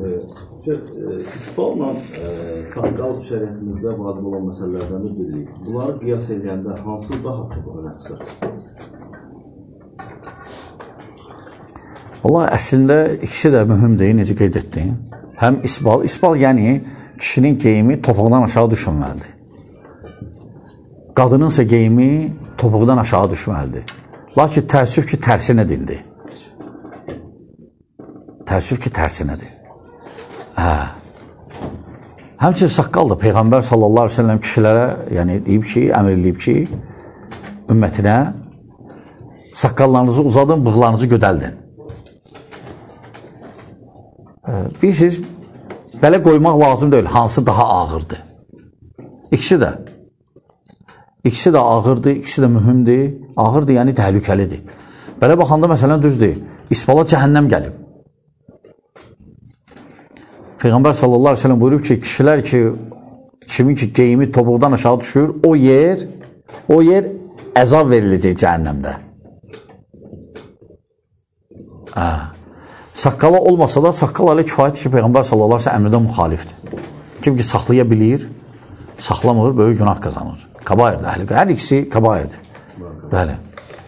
İsballa saqqal şəriətimizdə vacib olan məsələlərdən biri. Bunları qiyas edəndə hansı daha çox önə çıxır? Vallahi əslində ikisi də mühümdir, necə qeyd etdin. Həm isbal yəni kişinin geyimi topuqdan aşağı düşməlidir. Qadınınsa geyimi topuqdan aşağı düşməlidir. Lakin təəssüf ki, tərsinədir. Təəssüf ki, tərsinədir. Həmçinin saqqal da Peyğəmbər sallallahu aleyhi ve sellem kişilərə deyib ki, əmr edib ki, ümmətinə saqqallarınızı uzadın, bığlarınızı gödəldin. Bilirsiniz, belə qoymaq lazım deyil, hansı daha ağırdır. İkisi də. İkisi də ağırdır, ikisi də mühümdür. Ağırdır, yəni təhlükəlidir. Belə baxanda məsələn düzdür, isbala cəhənnəm gəlib. Peyğəmbər sallallahu aleyhi ve sellem buyurub ki, kişilər ki, kimin ki geyimi topuqdan aşağı düşür, o yer əzab veriləcək cəhənnəmdə. Saqqala olmasa da, saqqal ilə kifayətdir ki, Peyğəmbər sallallahu aleyhi ve sellem əmrdə müxalifdir. Kim ki saxlaya bilir, saxlamır, böyük günah qazanır. Kabairdir, hər ikisi kabairdir. Bəli.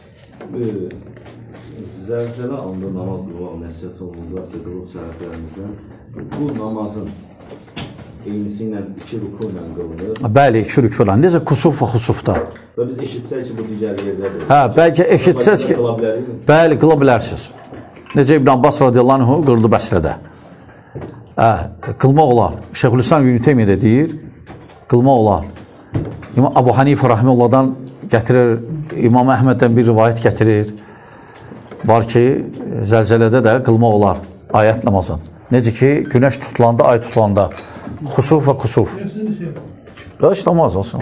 Zəlzələ anda namaz qılmaq nəsiyyət olunca qılıb səhətlərimizdən bu namazın eynisi ilə 2 ruku ilə qılınır. Bəli, 2 ruku ilə. Necə kusuf və xusufda. Və biz eşitsək ki, bu digər yerlərdir. Bəlkə eşitsəz ki, bəli, qıla bilərsiniz. Necə İbn Abbas radiyallahu anh qıldı Bəsrədə. Qılmaq olar. Şeyxülislam İbn Teymiyyə də deyir, qılmaq olar. İmam Abu Hanifə rahiməllahdan gətirir, İmam Əhməddən bir rivayət gətirir. Var ki, zəlzələdə də qılmaq olar ayət namazın. Necə ki, günəş tutulanda, ay tutulanda. Xusuf və kusuf. Heç namaz olsun.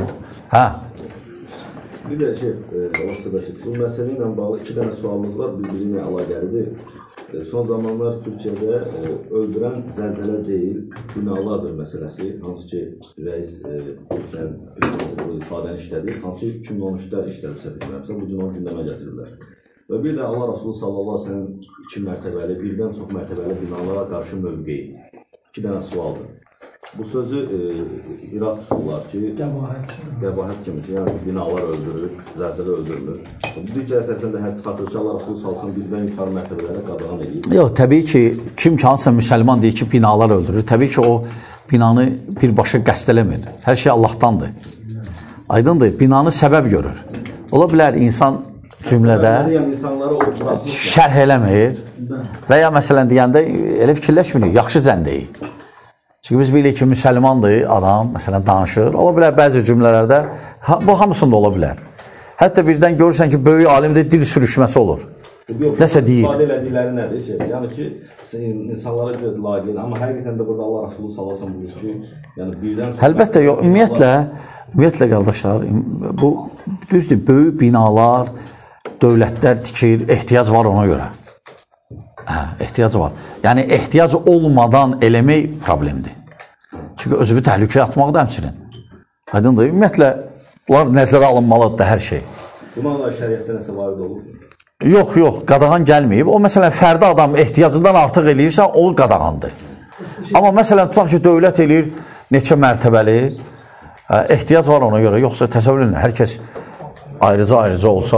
Bir də bu məsələ ilə bağlı 2 dənə sualımız var, bir-birinə əlaqəlidir. Son zamanlar Türkiyədə öldürən zəlzələ deyil, binalardır məsələsi. Hansı ki, rəis bu ifadəni işlədir. Hansı ki, 2013-də işlədirsə, bu gün onu gündəmə gətirirlər. Və bir də Allah Rasulü sallallahu aleyhi ve sellem 2 mərtəbəli, birdən çox mərtəbəli binalara qarşı mövqeyi. 2 dənə sualdır. Bu sözü İraq tuturlar ki, qəbahət kimi ki, yəni binalar öldürülür, zəlzələ öldürülür. Bu digər tərəfdən də hədis xatırı ki, Allah Rasulü sallallahu aleyhi ve sellem birdən yuxarı mərtəbələrə qadağan edir. Yox, təbii ki, kim ki, hansısa müsəlman deyir ki, binalar öldürür. Təbii ki, o binanı birbaşa qəsd eləmir. Hər şey Allahdandır. Aydındır, binanı səbəb görür. Ola bilər insan cümlədə şərh eləmir və ya məsələn deyəndə elə fikirləşmirik, yaxşı zənn deyil. Çünki biz bilirik ki, müsəlmandır adam, məsələn danışır. Ola bilər bəzi cümlələrdə, bu hamısında ola bilər. Hətta birdən görürsən ki, böyük alimdə dil sürüşməsi olur. Nəsə deyir. İfadə elədikləri nədir? Yəni ki, insanlara görə laqiyin, amma həqiqətən də burada Allah Rasulü sallallahu aleyhi ve sellem buyurur ki, yəni birdən... Əlbəttə, ümumiyyətlə qardaşlar, bu düzdür, böyük binalar, dövlətlər tikir, ehtiyac var ona görə. Ehtiyac var. Yəni, ehtiyac olmadan eləmək problemdir. Çünki özünü təhlükəyə atmaq da həmçinin. Aydındır, ümumiyyətlə, bunlar nəzərə alınmalıdır da hər şey. Bunlarla şəriətdə nəsə varid olur? Yox, qadağan gəlməyib. O, məsələn, fərdi adam ehtiyacından artıq eləyirsə, o qadağandır. Amma, məsələn, tutaq ki, dövlət eləyir neçə mərtəbəli, ehtiyac var ona görə. Yoxsa təsəvvür edin, hər kəs ayrıca olsa...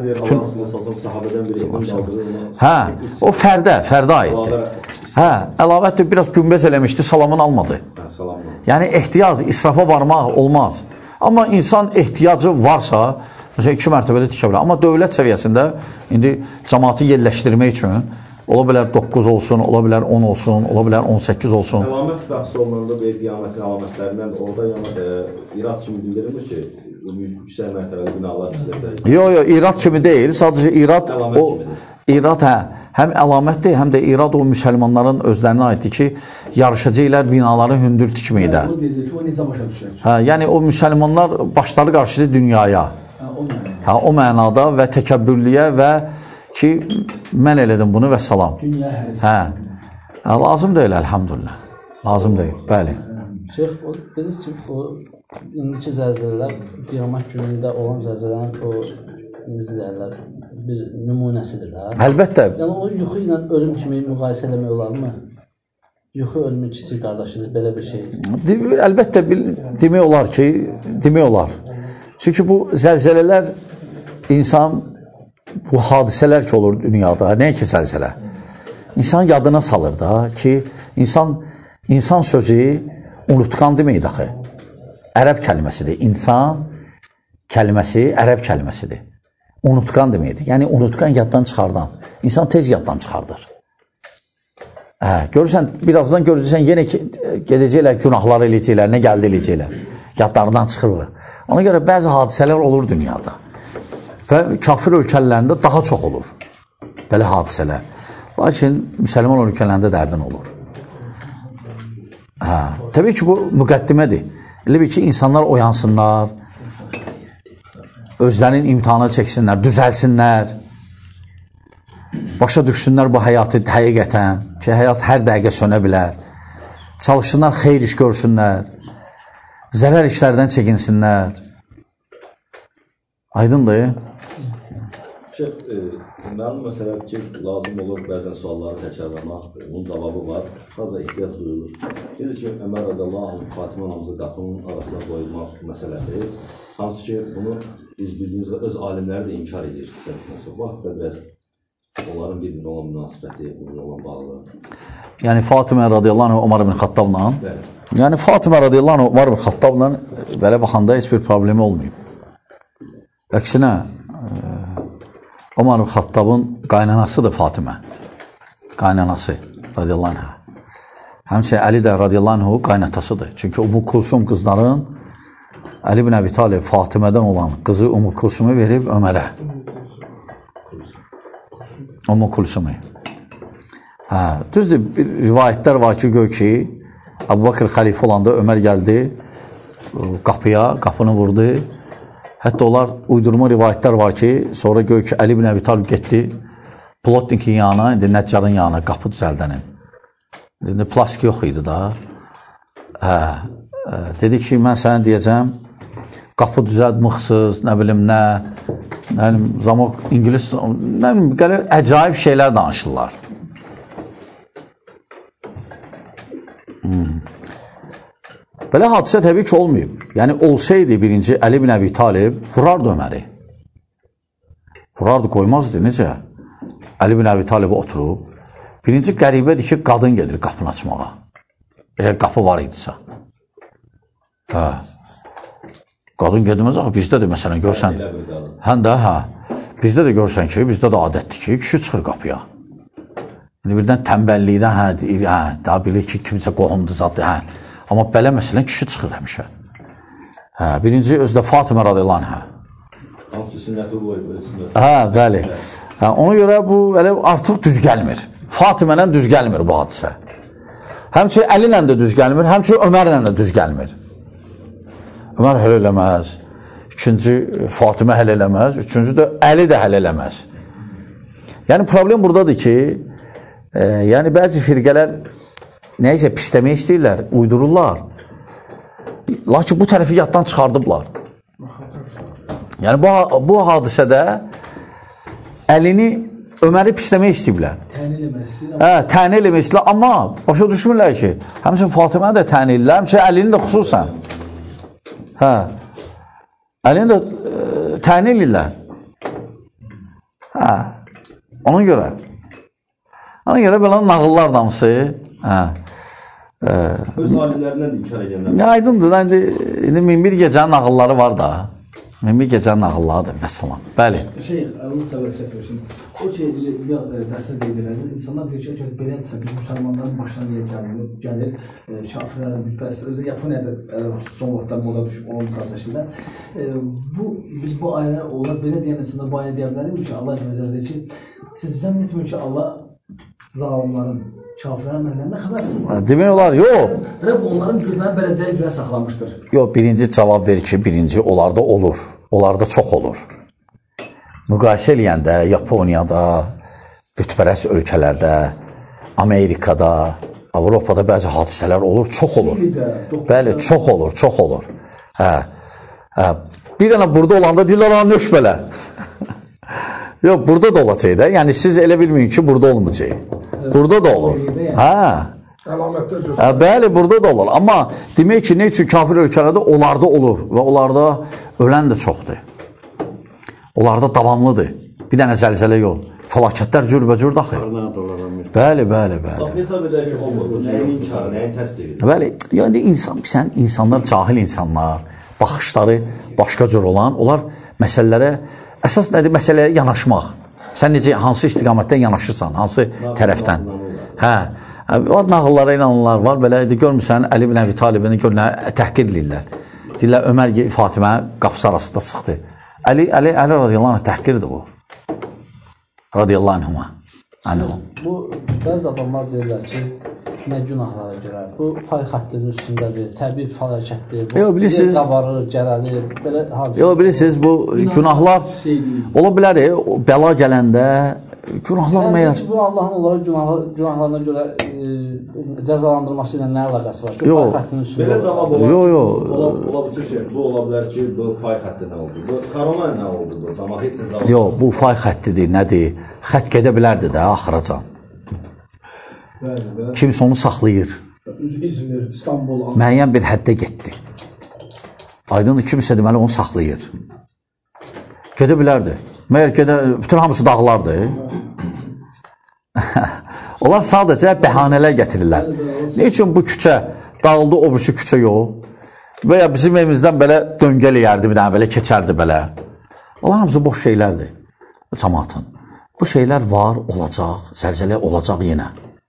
o fərdə aiddir. Əlavətdir, biraz günbəz eləmişdi, salamını almadı. Yəni, ehtiyac, israfa varmaq olmaz. Amma insan ehtiyacı varsa, məsələn, 2 mərtəbədə tikə bilər. Amma dövlət səviyyəsində indi cəmaatı yerləşdirmək üçün ola bilər 9 olsun, ola bilər 10 olsun, ola bilər 18 olsun. Əlamət bəhsi olunanda bu qiyamətin əlamətlərindən orada İraq kimi bildirilmir ki, yüksək mərtəbəli binalar istəyəcək. Yox, İraq kimi deyil. Sadəcə İraq həm əlamətdir, həm də İraq o müsəlmanların özlərinə aiddir ki, yarışacaqlar binaları hündür tikməkdə. Yəni o müsəlmanlar başları qarşıdır dünyaya. O mənada və təkəbbürlüyə və ki, mən elədim bunu və salam. Lazım deyil, əlhamdülillah. Lazım deyil, bəli. Şeyx, dediniz ki, indiki zəlzələlər qiyamət günündə olan zəlzələrin o necə deyirlər, bir nümunəsidir də. Əlbəttə. Yəni o yuxu ilə ölüm kimi müqayisə eləmək olarmı? Yuxu ölümün kiçik qardaşıdır, belə bir şey. Əlbəttə demək olar ki, demək olar. Çünki bu zəlzələlər insan, bu hadisələr ki olur dünyada, nəyə ki zəlzələ? İnsan yadına salır da ki, insan sözü unutqan deməkdir axı. Ərəb kəlməsidir. İnsan kəlməsi ərəb kəlməsidir. Unutqan deməkdir. Yəni unutqan yaddan çıxardan. İnsan tez yaddan çıxardır. Görürsən, birazdan görürsən, yenə gedəcəklər, günahları eləyəcəklər, nə gəldi eləyəcəklər. Yadlarından çıxır. Ona görə bəzi hadisələr olur dünyada. Və kafir ölkələrində daha çox olur belə hadisələr. Lakin müsəlman ölkələrində dərdin olur. Təbii ki, bu müqəddimədir. Elə bir ki, insanlar oyansınlar, özlərinin imtihana çəksinlər, düzəlsinlər, başa düşsünlər bu həyatı həqiqətən ki, həyat hər dəqiqə sönə bilər. Çalışsınlar, xeyir iş görsünlər, zərər işlərdən çəkinsinlər. Aydındır? Mənim məsələ ki, lazım olur bəzən sualları təkrarlamaq, bunun cavabı var, sadəcə ehtiyac duyulur. Dedir ki, Ömər radiyallahu anh, Fatimə anamızı qapının arasına qoyulmaq məsələsi, hansı ki, bunu biz bildiyimizdə öz alimləri də inkar edir. Bu haqda biraz onların bir-birinə olan münasibəti, bir-birinə olan bağlı. Yəni, Fatimə radiyallahu anh, Ömər ibn Xattabla? Bəli. Yəni, Fatimə radiyallahu anh, Ömər ibn Xattabla belə baxanda heç bir problemi olmayıb. Əksinə, Ömər ibn Xattabın qaynanasıdır Fatimə. Qaynanası radiyallahu anh. Həmçə Əli də radiyallahu anh qaynatasıdır. Çünki Ümmü Kulsum qızların Əli ibn Əbi Talib Fatimədən olan qızı Ümmü Kulsumu verib Ömərə. Ümmü Kulsumu. Düzdür, rivayətlər var ki, gör ki, Əbu Bakır xəlifə olanda Ömər gəldi qapıya, qapını vurdu. Hətta onlar uydurma rivayətlər var ki, sonra gör ki, Əli ibn Əbi Talib getdi Plotnikin yanına, indi Nəccarın yanına, qapı düzəldənin. İndi plastik yox idi da. Dedi ki, mən sənə deyəcəm, qapı düzəld, mıxsız, nə bilim, nə, zamok, İngilis, nə bilim, qədər əcaib şeylər danışırlar. Belə hadisə təbii ki, olmayıb. Yəni, olsaydı birinci Əli ibn Əbi Talib vurardı Öməri. Vurardı, qoymazdı, necə? Əli ibn Əbi Talib oturub. Birinci qəribədir ki, qadın gedir qapını açmağa. Eğer qapı var idisə. Qadın gedilməz, bizdə də məsələn görsən. Həm də, bizdə də görsən ki, bizdə də adətdir ki, kişi çıxır qapıya. İndi birdən tənbəllikdən, daha bilir ki, kimsə qohumdur zaten, Amma belə məsələn kişi çıxır həmişə. Birinci özdə Fatimə radiyallahu anh. Hansı ki, sünnəti qoyub. Bəli. Ona görə bu artıq düz gəlmir. Fatimə ilə düz gəlmir bu hadisə. Həmçə Əli ilə də düz gəlmir, həmçə Ömər ilə də düz gəlmir. Ömər həll eləməz, ikinci Fatimə həll eləməz, üçüncü də Əli də həll eləməz. Yəni problem buradadır ki, yəni bəzi firqələr nəyəcə pisləmək istəyirlər, uydururlar. Lakin bu tərəfi yaddan çıxardıblar. Yəni bu hadisədə Əlini, Öməri pisləmək istəyiblər. Təni eləmək istəyirlər, amma başa düşmürlər ki, həmçin Fatiməni də təni edirlər, həmçin Əlini də xüsusən. Əlini də təni edirlər. Ona görə belə nağıllar damısı, öz alimlərindən də inkar edənlər. Aydındır, indi minbir gecənin nağılları var da. Minbir gecənin nağıllarıdır, vəssalam. Bəli. Şeyh, Allah səbəb versin. O ki, dərsdə qeyd edərdiniz, insanlar deyir ki, belədirsə, biz müsəlmanların başına niyə gəlir, kafirlərin bütpərəsi, özü Yaponiyada son vaxtlar moda düşüb, onun müsazəşində. Biz bu ayələr olar, belə deyən insanlar bu ayəni deyə bilərim ki, Allah deyir ki, siz zənn etməyin ki, Allah zalimlərin, kafirlərin məndən xəbərsizdir. Demək olar, yox. Rəbb onların günlərini beləcəyə görə saxlamışdır. Yox, birinci cavab verir ki, birinci onlarda olur. Onlarda çox olur. Müqayisə eləyəndə Yaponiyada, bütpərəst ölkələrdə, Amerikada, Avropada bəzi hadisələr olur, çox olur. Bəli, çox olur, çox olur. Bir dənə burada olanda deyirlər, nöş belə. Yox, burada da olacaq da. Yəni, siz elə bilməyin ki, burada olmayacaq. Burada da olur. Əlamətlər göstərir. Bəli, burada da olur. Amma demək ki, nə üçün kafir ölkələrdə onlarda olur və onlarda ölən də çoxdur. Onlarda davamlıdır. Bir dənə zəlzələ yox. Fəlakətlər cürbəcür daxil. Bəli. Hesab edək ki, olmur. Nəyin inkarı, nəyin təsdiqi? Bəli, yəni insanlar cahil insanlar, baxışları başqa cür olan, onlar məsələlərə, əsas nədir? Məsələyə yanaşmaq. Sən necə, hansı istiqamətdən yanaşırsan, hansı tərəfdən? Hə, o nağıllara inanırlar var, belə görmürsən, Əli ibn Əbi Talibini görünə təhqir edirlər. Deyirlər, Ömər Fatimə qapısı arasında sıxdı. Əli radiyallahu anh təhqirdir bu. Radiyallahu anh. Bu, bəzi adamlar deyirlər ki, nə günahlara görə, bu fay xəttinin üstündədir, təbii fəlakətdir, bu qabarır, gərəlir, belə hadisələr. Yox, bilirsiniz, bu günahlar ola bilər, bəla gələndə günahlar məyər? Bu Allahın onlara günahlarına görə cəzalandırması ilə nə əlaqəsi var? Yox. Belə cavab olar. Yox. Bu ola bilər ki, bu fay xətti nə oldu? Bu korona nə oldu? Amma heç nə cavab. Yox, bu fay xəttidir, nədir? Xətt gedə bilərdi də axıracan. Kimsə onu saxlayır. İzmir, İstanbul, müəyyən bir həddə getdi. Aydındır, kimsə deməli onu saxlayır. Gedə bilərdi. Məyər bütün hamısı dağlardı. Onlar sadəcə bəhanələr gətirirlər. Ne üçün bu küçə dağıldı, o birisi küçə yox? Və ya bizim evimizdən belə döngələyərdi, bir dənə belə keçərdi belə. Onlar hamısı boş şeylərdir. Cəmaatın. Bu şeylər var, olacaq, zəlzələ olacaq yenə.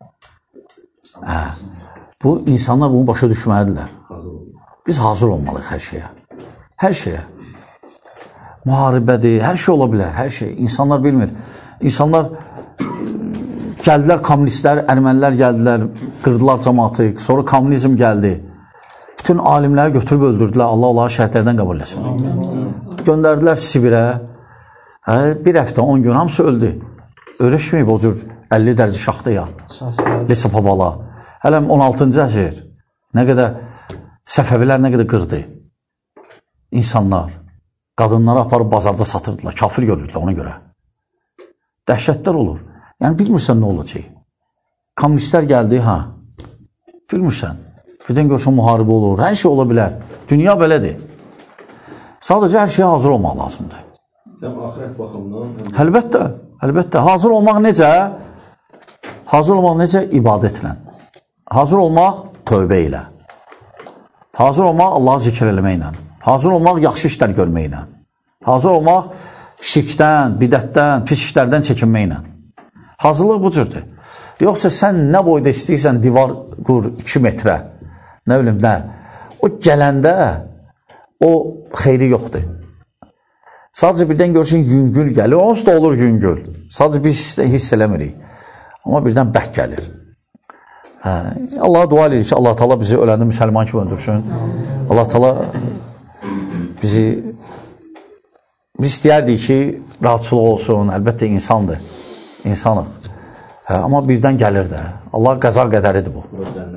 Bu insanlar bunu başa düşməlidirlər. Biz hazır olmalıyıq hər şeyə. Hər şeyə. Müharibədir, hər şey ola bilər, hər şey. İnsanlar bilmir. İnsanlar gəldilər, kommunistlər, ermənilər gəldilər, qırdılar cəmaatı, sonra kommunizm gəldi. Bütün alimləri götürüb öldürdülər, Allah onları şəhətlərdən qəbul etsin. Göndərdilər Sibirə, bir həftə, 10 gün hamısı öldü. Öyrəşməyib o cür 50 dərəcə şaxtaya, Lesa Babala. Hələm 16-cı əsr, nə qədər Səfəvilər nə qədər qırdı. İnsanlar, qadınları aparıb bazarda satırdılar, kafir görürdülər ona görə. Dəhşətlər olur. Yəni, bilmirsən nə olacaq. Kommunistlər gəldi, bilmirsən. Birdən görsən müharibə olur, hər şey ola bilər. Dünya belədir. Sadəcə hər şeyə hazır olmaq lazımdır. Həm axirət baxımdan... Əlbəttə. Hazır olmaq necə? Hazır olmaq necə? İbadətlə. Hazır olmaq tövbə ilə. Hazır olmaq Allahı zikr eləməklə. Hazır olmaq yaxşı işlər görməklə. Hazır olmaq şirkdən, bidətdən, pis işlərdən çəkinməklə. Hazırlıq bu cürdür. Yoxsa sən nə boyda istəyirsən divar qur 2 metrə, nə bilim nə. O gələndə o xeyri yoxdur. Sadəcə birdən görürsən yüngül gəlir, onsuz da olur yüngül. Sadəcə biz hiss eləmirik. Amma birdən bək gəlir. Allah'a dua edirik ki, Allah Teala bizi öləndə müsəlman kimi öldürsün. Allah Teala biz istəyərdik ki, rahatçılıq olsun, əlbəttə insandır, insanıq. Amma birdən gəlir də. Allah qəza qədəridir bu.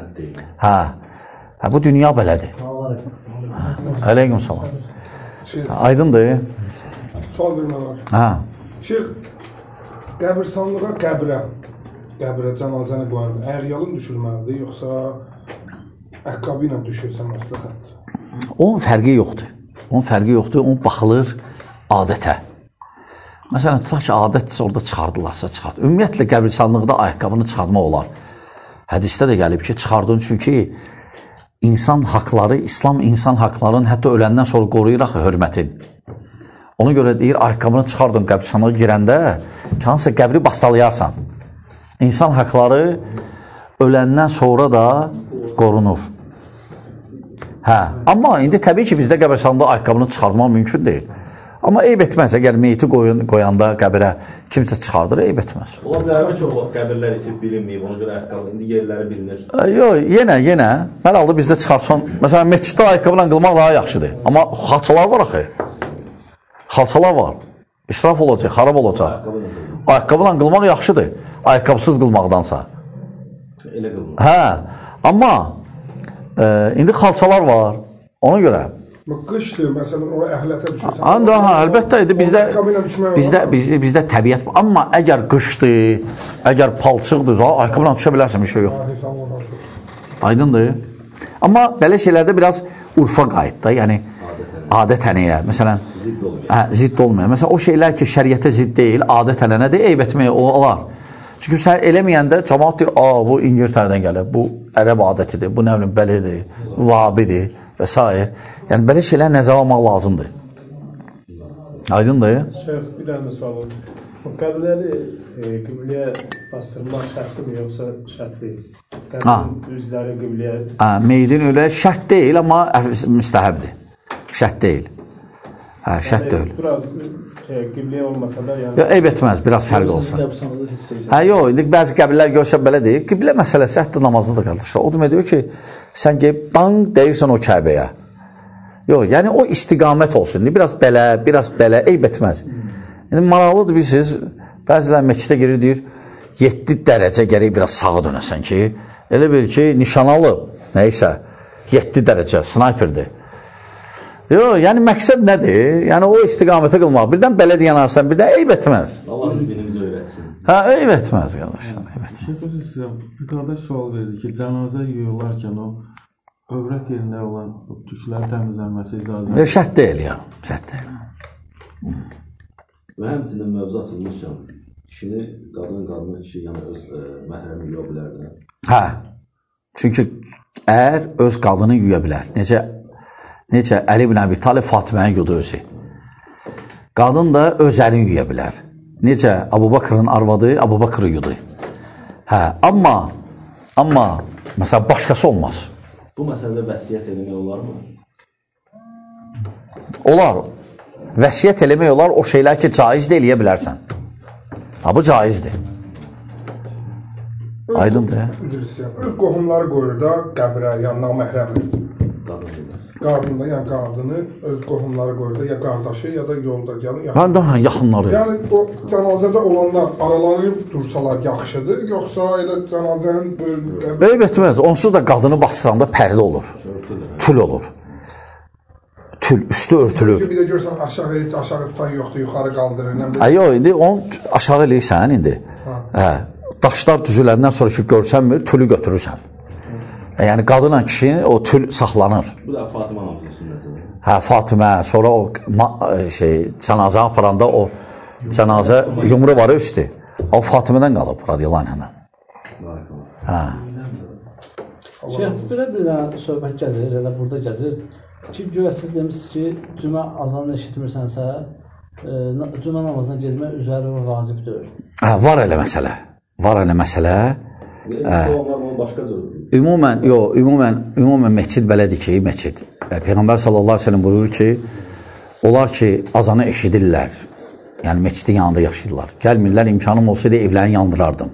Bu dünya belədir. Aleyküm salam. Aydındır. Sual vermək var. Şeyx, qəbirstanlığa qəbrə cənazəni qoyanda əryalın düşürməlidir, yoxsa əqqabı ilə düşürsə məsləhət? Onun fərqi yoxdur. Onun baxılır adətə. Məsələn, tutaq ki, adət orada çıxardılarsa çıxart. Ümumiyyətlə, qəbirstanlıqda ayaqqabını çıxartmaq olar. Hədisdə də gəlib ki, çıxardın, çünki insan haqları, İslam insan haqlarının hətta öləndən sonra qoruyur axı hörmətin. Ona görə deyir, ayaqqabını çıxardın qəbirstanlığa girəndə, ki, hansısa qəbri bastalayarsan. İnsan haqları öləndən sonra da qorunur. Amma indi təbii ki, bizdə qəbirstanlıqda ayaqqabını çıxartmaq mümkün deyil. Amma eyb etməz, əgər meyti qoyanda qəbirə kimsə çıxardır, eyb etməz. Ola bilər ki, o qəbirlər itib bilinməyib, ona görə ayaqqabı, indi yerləri bilinir. Yox, yenə, mən aldı bizdə çıxarsan, məsələn, məsciddə ayaqqabı ilə qılmaq daha yaxşıdır. Amma xalçalar var axı. Xalçalar var. İsraf olacaq, xarab olacaq. Ayaqqabı ilə qılmaq yaxşıdır, ayaqqabısız qılmaqdansa. Elə qılmaq. Amma indi xalçalar var, ona görə. Qışdır, məsələn, oraya əhlətə düşürsən. Əlbəttə idi, bizdə təbiət var. Amma əgər qışdır, əgər palçıqdır, ayaqqabı ilə düşə bilərsən, bir şey yoxdur. Aydındır. Amma belə şeylərdə biraz urfa qayıt da, yəni adət-ənəyə, məsələn, zidd olmayan. Məsələn, o şeylər ki, şəriətə zidd deyil, adət-ənənədir, eyb etməyə olar. Çünki sən eləməyəndə cəmaat deyir, bu İngiltərədən gəlir, bu ərəb adətidir, bu nə bilim, belədir, vahabidir və s. Yəni, belə şeylər nəzərə almaq lazımdır. Aydındır. Şeyh, bir dənə sual oldu. Qəbirləri qibləyə bastırmaq şərtdir mi, yoxsa şərt deyil? Qəbrin üzləri qibləyə... Meydin öyle şərt deyil, amma müstəhəbdir. Şərt deyil. Şərt deyil. Biraz qibləyə olmasa da... Eyb etməz, biraz fərq olsun. Yox, indi bəzi qəbirlər görsə belə deyil. Qiblə məsələsi hətta namazda da qardaşlar. O demək deyir ki, sən gəlib bang deyirsən o Kəbəyə. Yox, yəni o istiqamət olsun. Biraz belə, eyb etməz. Yəni, maraqlıdır bilirsiniz, bəzilər meçidə girir, deyir, 7 dərəcə gərək biraz sağa dönəsən ki, elə bil ki, nişan alıb, neysə, 7 dərəcə, snayperdir. Yox, yəni məqsəd nədir? Yəni o istiqamətə qılmaq. Birdən belə deyənərsən, birdən eyb etməz. Allah dinimizi öyrətsin. Eyb etməz, qardaşlar, eyb etməz. Bir qardaş sual verdi ki, cənazə yuyularkən o övrət yerində olan tüklərin təmizlənməsi icazə... Şərt deyil ya, şərt deyil. Və həmçinin mövzu açılmışkən, kişini, qadını kişi, yəni öz məhrəmi yuya bilər. Çünki ər öz qadını yuya bilər. Necə Əli ibn Əbi Talib Fatiməni yudu özü. Qadın da öz ərini yuya bilər. Necə Əbu Bakrın arvadı Əbu Bakrı yudu. Amma məsələn, başqası olmaz. Bu məsələdə vəsiyyət eləmək olarmı? Olar. Vəsiyyət eləmək olar, o şeylər ki, caiz də eləyə bilərsən. Bu caizdir. Aydındır, Öz qohumları qoyur da qəbrə, yanına məhrəmi. Qadında, yəni qadını öz qohumları qoyur da, ya qardaşı, ya da yolda gəlin. Yaxınları. Yəni, o cənazədə olanlar aralanıb dursalar yaxşıdır, yoxsa elə cənazənin... Eyb etməz, onsuz da qadını bastıranda pərdə olur, tül olur. Üstü örtülür. Bir də görsən, heç aşağı tutan yoxdur, yuxarı qaldırır. Yox, indi onu aşağı eləyirsən, indi. Daşlar düzüləndən sonra ki, görsənmir, tülü götürürsən. Yəni, qadınla kişinin o tül saxlanır. Bu da Fatimə namazın sünnətidir. Fatimə, sonra o cənazə aparanda o cənazə yumru var üstü. O Fatimədən qalıb, radiyallahu anhə. Şeyh, bir dənə söhbət gəzir, elə burada gəzir. Ki, görəsiz demişsiniz ki, cümə azanını eşitmirsənsə, cümə namazına gedmək üzəri vacib deyil. Var elə məsələ. Var elə məsələ. Ümumən məscid belədir ki, məscid. Peyğəmbər sallallahu əleyhi və səlləm buyurur ki, onlar ki, azanı eşidirlər, yəni məscidin yanında yaşayırlar. Gəlmirlər, imkanım olsaydı evlərini yandırardım.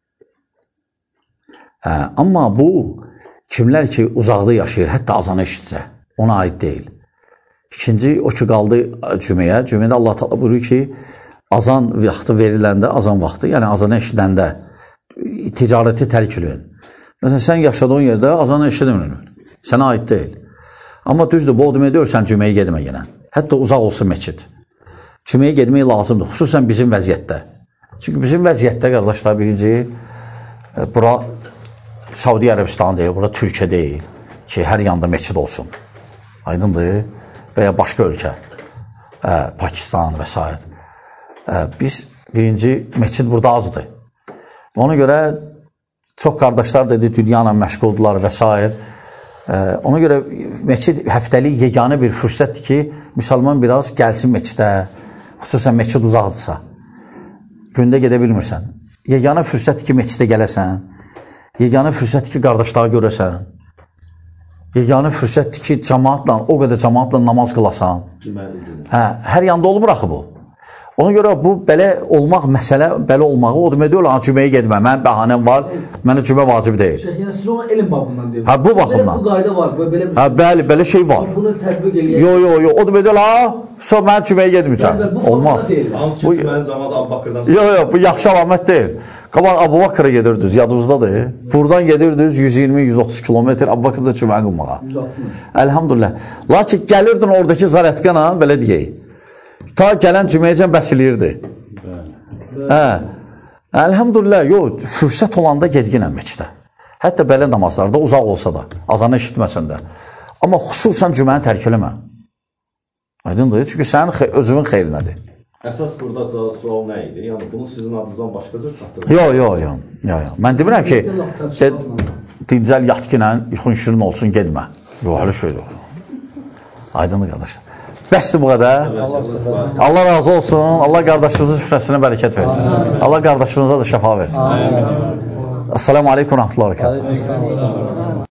Amma bu, kimlər ki, uzaqda yaşayır, hətta azanı eşitsə, ona aid deyil. İkinci, o ki, qaldı cüməyə. Cümədə Allah Teala buyurur ki, azan vaxtı veriləndə, azan vaxtı, yəni azanı eşidəndə ticarəti tərk edin. Məsələn, sən yaşadığın yerdə azanı eşidəmir. Sənə aid deyil. Amma düzdür, bu o demək deyil, sən cüməyə gedmə yenə. Hətta uzaq olsun məscid. Cüməyə gedmək lazımdır, xüsusən bizim vəziyyətdə. Çünki bizim vəziyyətdə, qardaşlar, birinci, bura Saudi Ərəbistan deyil, bura Türkiyə deyil ki, hər yanda məscid olsun. Aydındır. Və ya başqa ölkə, Pakistan və s. Biz birinci, məscid burada azdır. Ona görə çox qardaşlar dedi, dünyanla məşğuldurlar və s. Ona görə məscid həftəlik yeganə bir fürsətdir ki, müsəlman biraz gəlsin məscidə, xüsusən məscid uzaqdırsa, gündə gedə bilmirsən. Yeganə fürsətdir ki, məscidə gələsən, yeganə fürsətdir ki, qardaşları görəsən, yeganə fürsətdir ki, cəmaatla, o qədər cəmaatla namaz qılasan. Hər yanda olmur axı bu. Ona görə bu belə olmaq, məsələ belə olmağı, o demək deyil, cüməyə gedmə, mənim bəhanəm var, mənə cümə vacib deyil. Yəni siz ona elm baxımından deyil. Bu baxımdan. Bu qayda var, belə bir şey. Bəli, belə şey var. Bunu tətbiq eləyək. Yox, o demək deyil, sonra mən cüməyə gedməyəcəm. Olmaz. Hansı ki, cümənin cəmaat Əbu Bakırdan... Yox, bu yaxşı əlamət deyil. Qabaq Əbu Bakıra gedirdiniz, yadınızdadır. Buradan gedirdiniz 120-130 kilometr Əbu Bakırda cüməni qılmağa. 160. Əlhamdülillah. Lakin gəlirdin oradakı zarətqana, belə deyək. Ta gələn cüməyəcən bəsiliyirdi. Əlhamdülillah, yox, fürsət olanda gedginəm məscidə. Hətta belə namazlarda uzaq olsa da, azanı eşitməsən də. Amma xüsusən cüməni tərk eləmə. Aydındır, çünki sənin özünün xeyrinədir. Əsas burada sual nə idi? Yəni, bunu sizin adınızdan başqa cür çatdırır? Yox. Mən demirəm ki, dincəl yat ki, yuxun şirin olsun, gedmə. Yox, hələ şey yox. Aydındır, qardaşlar. Bəsdir bu qədər. Allah razı olsun. Allah qardaşımızın süfrəsinə bərəkət versin. Allah qardaşımıza da şəfa versin. Assalamu aleykum, rahmetullahi və bərəkətuhu.